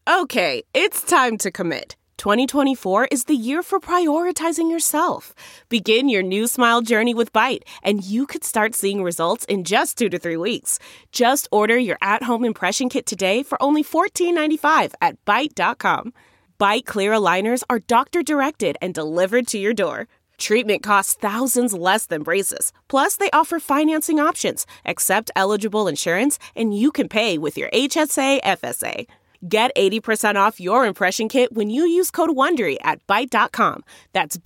Okay, it's time to commit. 2024 is the year for prioritizing yourself. Begin your new smile journey with Byte, and you could start seeing results in just 2 to 3 weeks. Just order your at-home impression kit today for only $14.95 at Byte.com. Byte Clear aligners are doctor-directed and delivered to your door. Treatment costs thousands less than braces. Plus, they offer financing options, accept eligible insurance, and you can pay with your HSA FSA. Get 80% off your impression kit when you use code WONDERY at Byte.com. That's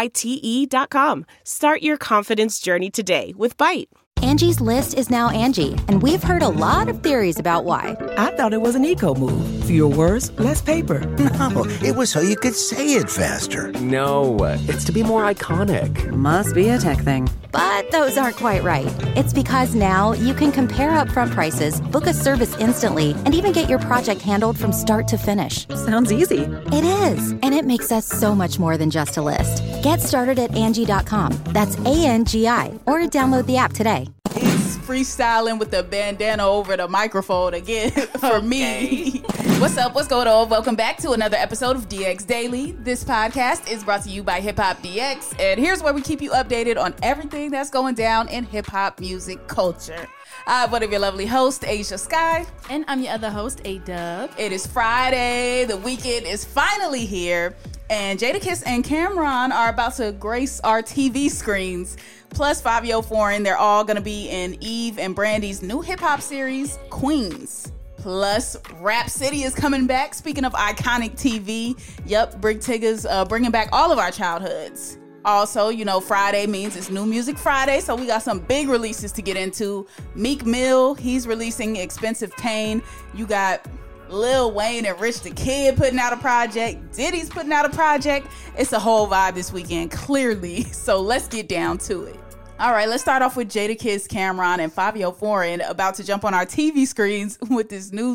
BYTE.com. Start your confidence journey today with Byte. Angie's List is now Angie, and we've heard a lot of theories about why. I thought it was an eco move. Fewer words, less paper. No, it was so you could say it faster. No, it's to be more iconic. Must be a tech thing. But those aren't quite right. It's because now you can compare upfront prices, book a service instantly, and even get your project handled from start to finish. Sounds easy. It is, and it makes us so much more than just a list. Get started at Angie.com. That's ANGI, or download the app today. It's freestyling with the bandana over the microphone again for me. What's up? What's going on? Welcome back to another episode of DX Daily. This podcast is brought to you by Hip Hop DX, and here's where we keep you updated on everything that's going down in hip hop music culture. I'm one of your lovely hosts, Asia Sky. And I'm your other host, A-Dub. It is Friday. The weekend is finally here. And Jadakiss and Cam'ron are about to grace our TV screens. Plus Fivio Foreign, they're all going to be in Eve and Brandy's new hip-hop series, Queens. Plus, Rap City is coming back. Speaking of iconic TV, Brig Tigger's bringing back all of our childhoods. Also, you know, Friday means it's New Music Friday, so we got some big releases to get into. Meek Mill, he's releasing Expensive Pain. You got Lil Wayne and Rich the Kid putting out a project. Diddy's putting out a project. It's a whole vibe this weekend, clearly. So let's get down to it. All right, let's start off with Jadakiss, Cam'ron, and Fivio Foreign about to jump on our TV screens with this new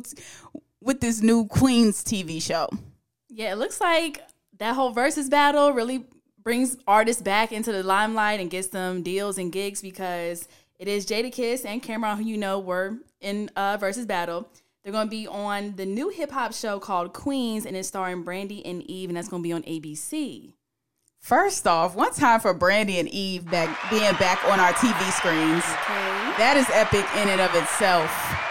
Queens TV show. Yeah, it looks like that whole versus battle really brings artists back into the limelight and gets them deals and gigs, because it is Jadakiss and Cam'ron, who you know were in versus battle. They're going to be on the new hip-hop show called Queens, and it's starring Brandy and Eve, and that's going to be on ABC. First off, one time for Brandy and Eve being back on our TV screens. Okay. That is epic in and of itself.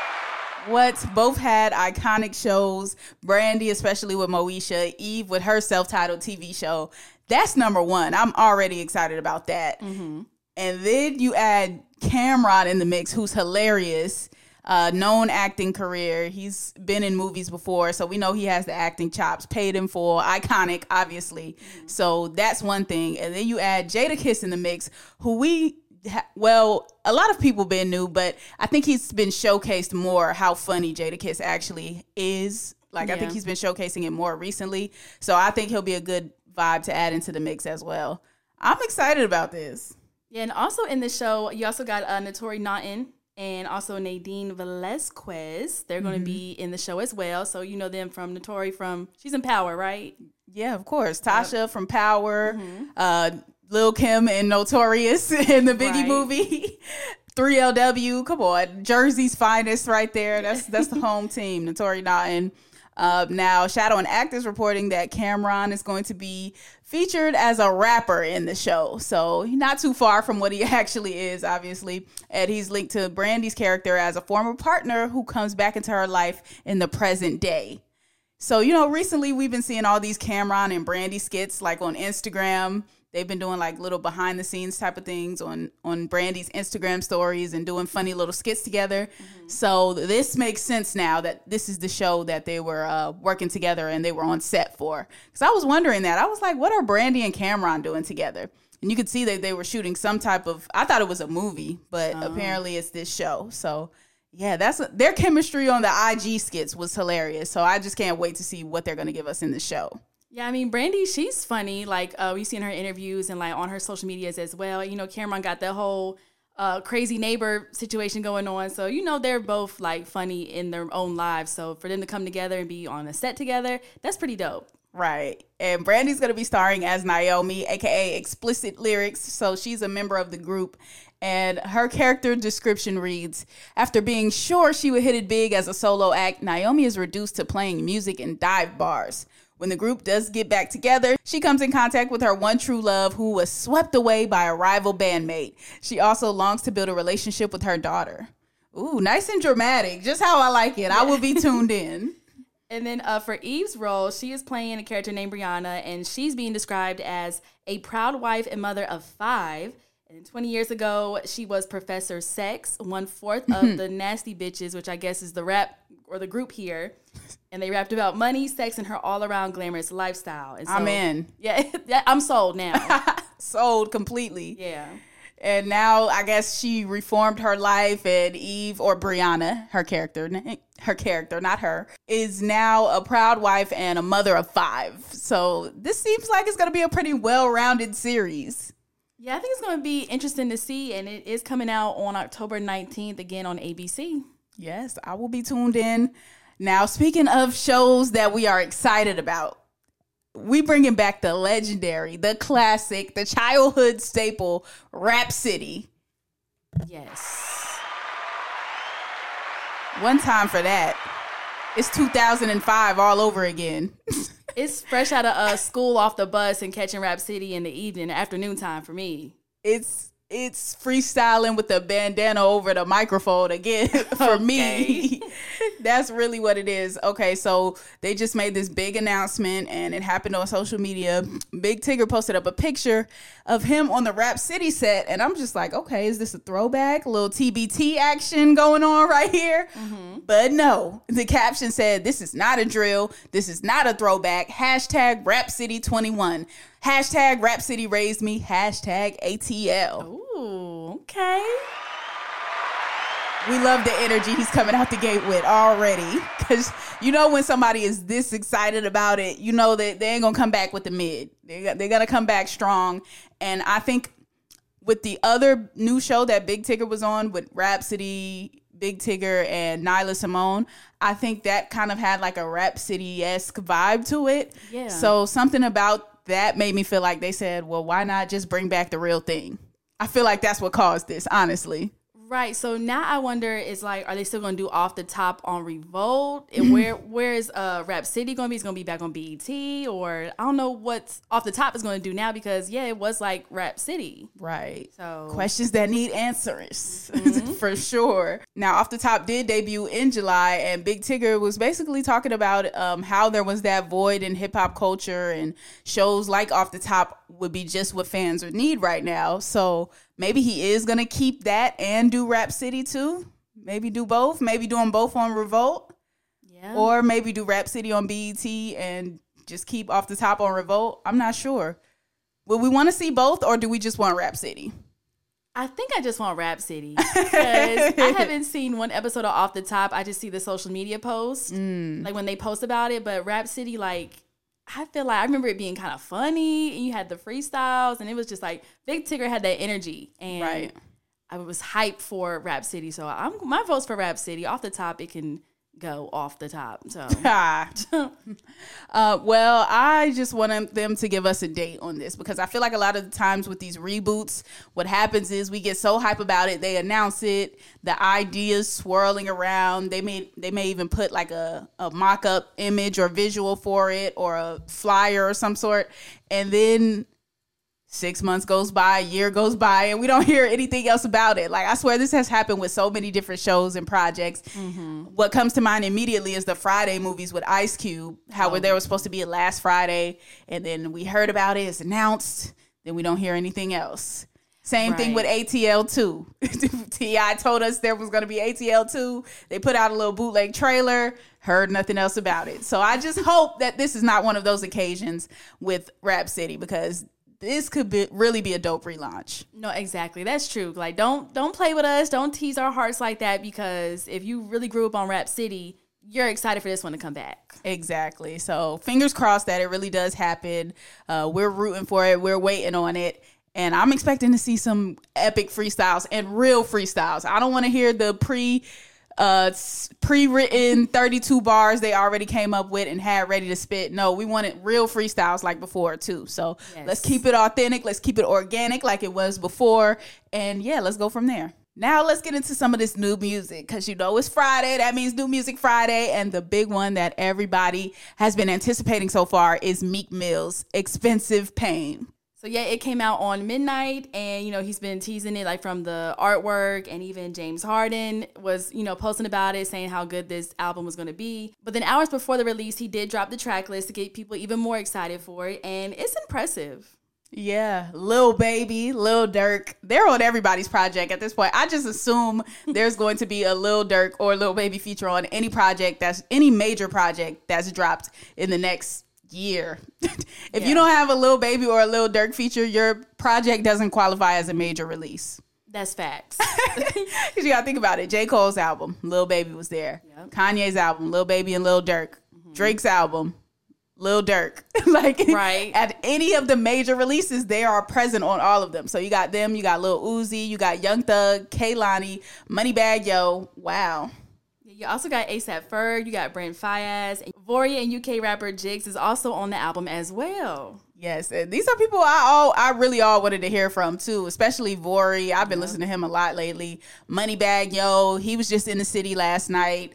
Both had iconic shows. Brandy, especially with Moesha. Eve with her self-titled TV show. That's number one. I'm already excited about that. Mm-hmm. And then you add Cam'ron in the mix, who's hilarious. Known acting career. He's been in movies before, so we know he has the acting chops. Paid in full. Iconic, obviously. Mm-hmm. So that's one thing. And then you add Jadakiss in the mix, who a lot of people been new, but I think he's been showcased more how funny Jadakiss actually is. I think he's been showcasing it more recently. So I think he'll be a good vibe to add into the mix as well. I'm excited about this. Yeah, and also in the show, you also got Naturi Naughton and also Nadine Velasquez. They're going to be in the show as well. So you know them from Naturi she's in Power, right? Yeah, of course. Tasha from Power, Lil' Kim and Notorious in the Biggie movie. 3LW, come on. Jersey's finest right there. That's the home team, Naturi Naughton. Now, Shadow and Act is reporting that Cam'ron is going to be featured as a rapper in the show. So not too far from what he actually is, obviously. And he's linked to Brandy's character as a former partner who comes back into her life in the present day. So, you know, recently we've been seeing all these Cam'ron and Brandy skits on Instagram. They've been doing little behind the scenes type of things on Brandy's Instagram stories and doing funny little skits together. Mm-hmm. So this makes sense now that this is the show that they were working together and they were on set for. Because I was wondering that. I was like, what are Brandy and Cam'ron doing together? And you could see that they were shooting some type of, I thought it was a movie, but apparently it's this show. So yeah, their chemistry on the IG skits was hilarious. So I just can't wait to see what they're going to give us in the show. Yeah, I mean, Brandy, she's funny. We've seen her interviews and on her social medias as well. You know, Cam'ron got that whole crazy neighbor situation going on. So, you know, they're both funny in their own lives. So for them to come together and be on a set together, that's pretty dope. Right. And Brandy's going to be starring as Naomi, aka Explicit Lyrics. So she's a member of the group. And her character description reads, after being sure she would hit it big as a solo act, Naomi is reduced to playing music in dive bars. When the group does get back together, she comes in contact with her one true love who was swept away by a rival bandmate. She also longs to build a relationship with her daughter. Ooh, nice and dramatic. Just how I like it. I will be tuned in. And then for Eve's role, she is playing a character named Brianna, and she's being described as a proud wife and mother of 5. And 20 years ago, she was Professor Sex, 1/4 of the Nasty Bitches, which I guess is the rap or the group here. And they rapped about money, sex, and her all-around glamorous lifestyle. And so, I'm in. Yeah, I'm sold now. Sold completely. Yeah. And now I guess she reformed her life, and Eve, or Brianna, her character, not her, is now a proud wife and a mother of 5. So this seems like it's going to be a pretty well-rounded series. Yeah, I think it's going to be interesting to see, and it is coming out on October 19th, again on ABC. Yes, I will be tuned in. Now, speaking of shows that we are excited about, we bringing back the legendary, the classic, the childhood staple, Rap City. Yes. One time for that. It's 2005 all over again. It's fresh out of school, off the bus, and catching Rap City in the evening, afternoon time for me. It's freestyling with the bandana over the microphone again for me. That's really what it is. Okay, so they just made this big announcement, and it happened on social media. Big Tigger posted up a picture of him on the Rap City set, and I'm just like, okay, is this a throwback? A little TBT action going on right here? Mm-hmm. But no, the caption said, this is not a drill. This is not a throwback. Hashtag Rap City 21. Hashtag Rap City raised me. Hashtag ATL. Ooh, okay. We love the energy he's coming out the gate with already. Because you know when somebody is this excited about it, you know that they ain't going to come back with the mid. They're going to come back strong. And I think with the other new show that Big Tigger was on with Rhapsody, Big Tigger, and Nyla Simone, I think that kind of had like a Rap City-esque vibe to it. Yeah. So something about that made me feel like they said, well, why not just bring back the real thing? I feel like that's what caused this, honestly. Right. So now I wonder, is like, are they still going to do Off the Top on Revolt? And where is Rap City going to be? It's going to be back on BET, or I don't know what Off the Top is going to do now, because yeah, it was like Rap City. Right. So questions that need answers for sure. Now, Off the Top did debut in July, and Big Tigger was basically talking about how there was that void in hip hop culture, and shows like Off the Top would be just what fans would need right now. So maybe he is going to keep that and do Rap City too. Maybe do both. Maybe do them both on Revolt. Yeah. Or maybe do Rap City on BET and just keep Off the Top on Revolt. I'm not sure. Would we want to see both, or do we just want Rap City? I think I just want Rap City, because I haven't seen one episode of Off the Top. I just see the social media posts, like when they post about it. But Rap City, like, I feel like I remember it being kind of funny, and you had the freestyles, and it was just like Big Tigger had that energy, and Right. I was hyped for Rap City. So my vote's for Rap City. Off the Top, it can go off the top. So well, I just want them to give us a date on this, because I feel like a lot of the times with these reboots, what happens is we get so hype about it, they announce it, the ideas swirling around, they may even put like a mock-up image or visual for it, or a flyer or some sort, and then 6 months goes by, a year goes by, and we don't hear anything else about it. Like, I swear this has happened with so many different shows and projects. What comes to mind immediately is the Friday movies with Ice Cube, where there was supposed to be a last Friday, and then we heard about it, it's announced, then we don't hear anything else. Same thing with ATL 2. T.I. told us there was going to be ATL 2. They put out a little bootleg trailer, heard nothing else about it. So I just hope that this is not one of those occasions with Rap City, because this could really be a dope relaunch. No, exactly. That's true. Like, don't play with us. Don't tease our hearts like that, because if you really grew up on Rap City, you're excited for this one to come back. Exactly. So fingers crossed that it really does happen. We're rooting for it. We're waiting on it. And I'm expecting to see some epic freestyles and real freestyles. I don't want to hear the pre-written 32 bars they already came up with and had ready to spit. No, we wanted real freestyles like before too. So let's keep it authentic. Let's keep it organic like it was before. And yeah, let's go from there. Now let's get into some of this new music because you know it's Friday. That means New Music Friday. And the big one that everybody has been anticipating so far is Meek Mill's Expensive Pain. So yeah, it came out on midnight, and he's been teasing it like from the artwork, and even James Harden was posting about it, saying how good this album was going to be. But then hours before the release, he did drop the track list to get people even more excited for it, and it's impressive. Yeah, Lil Baby, Lil Durk, they're on everybody's project at this point. I just assume there's going to be a Lil Durk or Lil Baby feature on any major project that's dropped in the next year. If you don't have a Lil Baby or a Lil Durk feature, your project doesn't qualify as a major release. That's facts. Because you gotta think about it. J. Cole's album, Lil Baby was there. Yep. Kanye's album, Lil Baby and Lil Durk. Mm-hmm. Drake's album, Lil Durk. Right. At any of the major releases, they are present on all of them. So you got them, you got Lil Uzi, you got Young Thug, Kehlani, Moneybagg Yo. Wow. You also got A$AP Ferg, you got Brent Faiyaz, and Vory and UK rapper Jigs is also on the album as well. Yes, these are people I really all wanted to hear from too, especially Vory. I've been listening to him a lot lately. Moneybagg Yo, he was just in the city last night.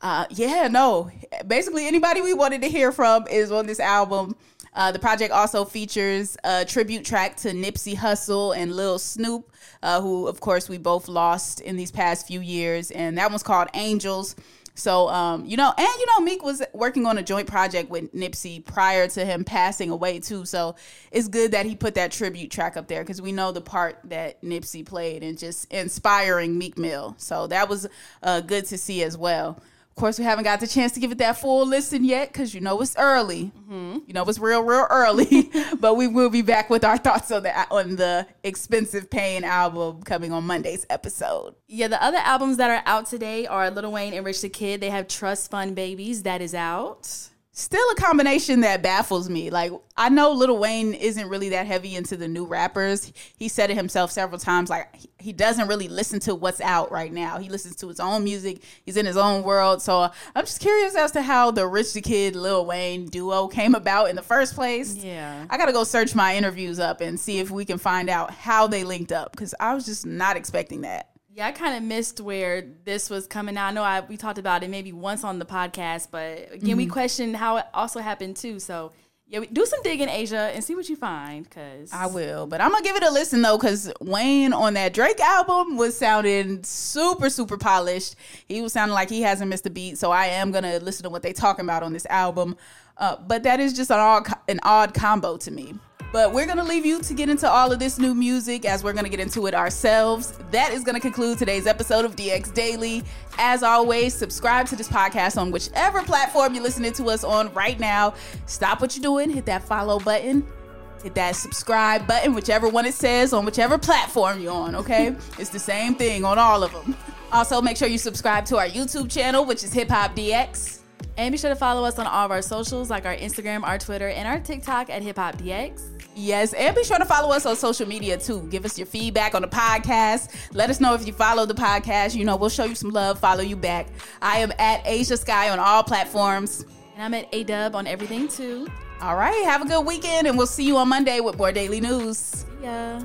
Basically anybody we wanted to hear from is on this album. The project also features a tribute track to Nipsey Hussle and Lil Snoop, who, of course, we both lost in these past few years. And that one's called Angels. So, Meek was working on a joint project with Nipsey prior to him passing away, too. So it's good that he put that tribute track up there because we know the part that Nipsey played in just inspiring Meek Mill. So that was good to see as well. Of course, we haven't got the chance to give it that full listen yet because it's early. Mm-hmm. It's real early. But we will be back with our thoughts on the Expensive Pain album coming on Monday's episode. Yeah, the other albums that are out today are Lil Wayne and Rich the Kid. They have Trust Fund Babies. That is out. Still a combination that baffles me. Like, I know Lil Wayne isn't really that heavy into the new rappers. He said it himself several times. Like, he doesn't really listen to what's out right now. He listens to his own music. He's in his own world. So I'm just curious as to how the Rich the Kid, Lil Wayne duo came about in the first place. Yeah. I got to go search my interviews up and see if we can find out how they linked up because I was just not expecting that. Yeah, I kind of missed where this was coming out. I know we talked about it maybe once on the podcast, but again, we questioned how it also happened too. So yeah, do some digging, Asia, and see what you find. Cause I will, but I'm gonna give it a listen though, because Wayne on that Drake album was sounding super, super polished. He was sounding like he hasn't missed a beat. So I am gonna listen to what they talking about on this album. But that is just an odd combo to me. But we're going to leave you to get into all of this new music as we're going to get into it ourselves. That is going to conclude today's episode of DX Daily. As always, subscribe to this podcast on whichever platform you're listening to us on right now. Stop what you're doing. Hit that follow button. Hit that subscribe button, whichever one it says on whichever platform you're on, okay? It's the same thing on all of them. Also, make sure you subscribe to our YouTube channel, which is Hip Hop DX. And be sure to follow us on all of our socials, like our Instagram, our Twitter, and our TikTok at Hip Hop DX. Yes, and be sure to follow us on social media, too. Give us your feedback on the podcast. Let us know if you follow the podcast. We'll show you some love, follow you back. I am at Asia Sky on all platforms. And I'm at A-Dub on everything, too. All right, have a good weekend, and we'll see you on Monday with more daily news. See ya.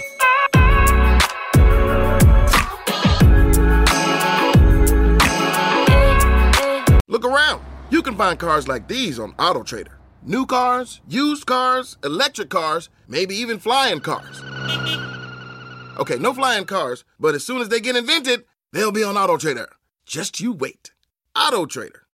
Look around. You can find cars like these on AutoTrader. New cars, used cars, electric cars, maybe even flying cars. Okay, no flying cars, but as soon as they get invented, they'll be on AutoTrader. Just you wait. AutoTrader.